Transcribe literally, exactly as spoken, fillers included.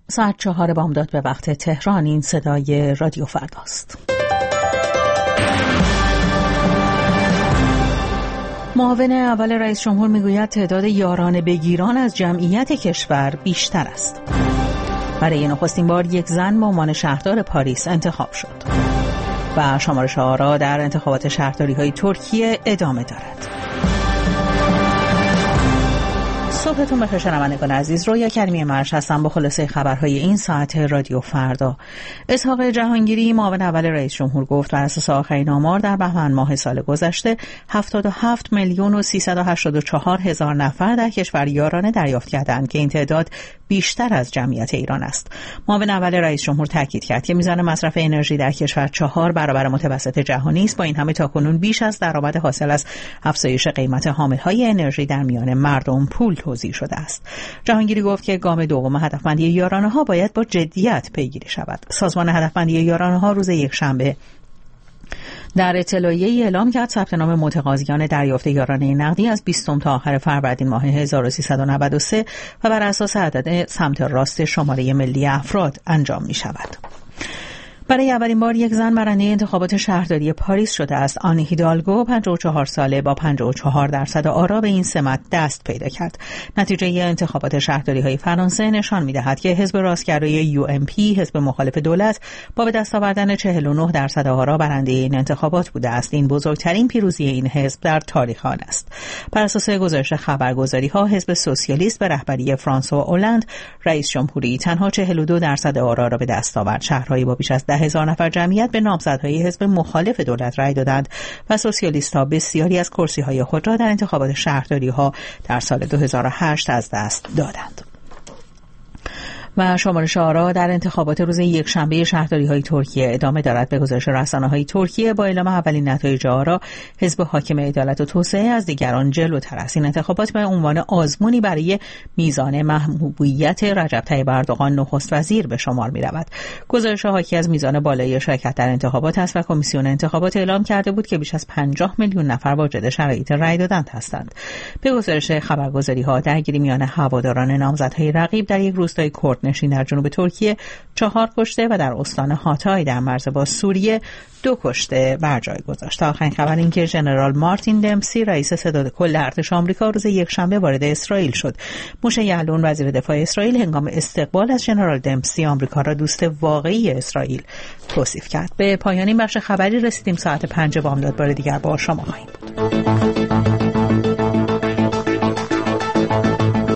ساعت چهار بامداد به وقت تهران. این صدای رادیو فرداست. معاون اول رئیس جمهور میگوید تعداد یاران بگیران از جمعیت کشور بیشتر است. برای نخستین بار یک زن به عنوان شهردار پاریس انتخاب شد. و شمارش آرا در انتخابات شهرداری‌های ترکیه ادامه دارد. صبحتون بخیر شنوندگان عزیز، رویا کریمی مرش هستم با خلاصه خبرهای این ساعت رادیو فردا. اسحاق جهانگیری معاون اول رئیس جمهور گفت بر اساس آخرین آمار در بهمن ماه سال گذشته هفتاد و هفت میلیون و سیصد و هشتاد و چهار هزار نفر در کشور یارانه دریافت کردند که این تعداد بیشتر از جمعیت ایران است. معاون اول رئیس جمهور تاکید کرد که میزان مصرف انرژی در کشور چهار برابر متوسط جهانی است. با این همه تاکنون بیش از درآمد حاصل از افزایش قیمت حامل‌های انرژی در میان مردم پول توزیع شده است. جهانگیری گفت که گام دوم هدفمندی یارانه‌ها باید با جدیت پیگیری شود. سازمان هدفمندی یارانه‌ها روز یکشنبه در اطلاعیه‌ای اعلام کرد ثبت نام متقاضیان دریافت یارانه نقدی از بیستم تا آخر فروردین ماه هزار و سیصد و نود و سه و بر اساس عدد سمت راست شماره ملی افراد انجام می شود. برای اولین بار یک زن برنده انتخابات شهرداری پاریس شده است. آن هیدالگو پنجاه و چهار ساله با پنجاه و چهار درصد آرا به این سمت دست پیدا کرد. نتیجه انتخابات شهرداری‌های فرانسه نشان می‌دهد که حزب راستگرای یو ام پی، حزب مخالف دولت، با به دست آوردن چهل و نه درصد آرا برنده این انتخابات بوده است. این بزرگترین پیروزی این حزب در تاریخ آن است. بر اساس گزارش خبرگزاری‌ها، حزب سوسیالیست به رهبری فرانسوا اولند، رئیس جمهوری، تنها چهل و دو درصد آرا را به دست آورد. شهرهای با بیش از ده هزار نفر جمعیت به نامزدهای حزب مخالف دولت رأی دادند و سوسیالیست‌ها بسیاری از کرسی‌های خود را در انتخابات شهرداری‌ها در سال دو هزار و هشت از دست دادند. و شمارش آرا در انتخابات روز یکشنبه شهرداری‌های ترکیه ادامه دارد. به گزارش رسانه‌های ترکیه، با اعلام اولین نتایج آرا، حزب حاکم عدالت و توسعه از دیگران جلوتر است. این انتخابات به عنوان آزمونی برای میزان محبوبیت رجب طیب اردوغان نخست وزیر به شمار می‌رود. گزارش حاکی از میزان بالای شرکت در انتخابات است و کمیسیون انتخابات اعلام کرده بود که بیش از پنجاه میلیون نفر واجد شرایط رأی دادن هستند. به گزارش خبرگزاری‌ها، درگیری میان هواداران نامزدهای رقیب در یک روستای کرد نشین در جنوب ترکیه چهار کشته و در استان هاتای در مرز با سوریه دو کشته بر جای گذاشت. آخرین خبر این که ژنرال مارتین دمسی، رئیس ستاد کل ارتش آمریکا، روز یکشنبه وارد اسرائیل شد. موشه یعلون، وزیر دفاع اسرائیل، هنگام استقبال از ژنرال دمسی آمریکا را دوست واقعی اسرائیل توصیف کرد. به پایان این بخش خبری رسیدیم. ساعت پنج بامداد بار دیگر با شما خواهیم بود.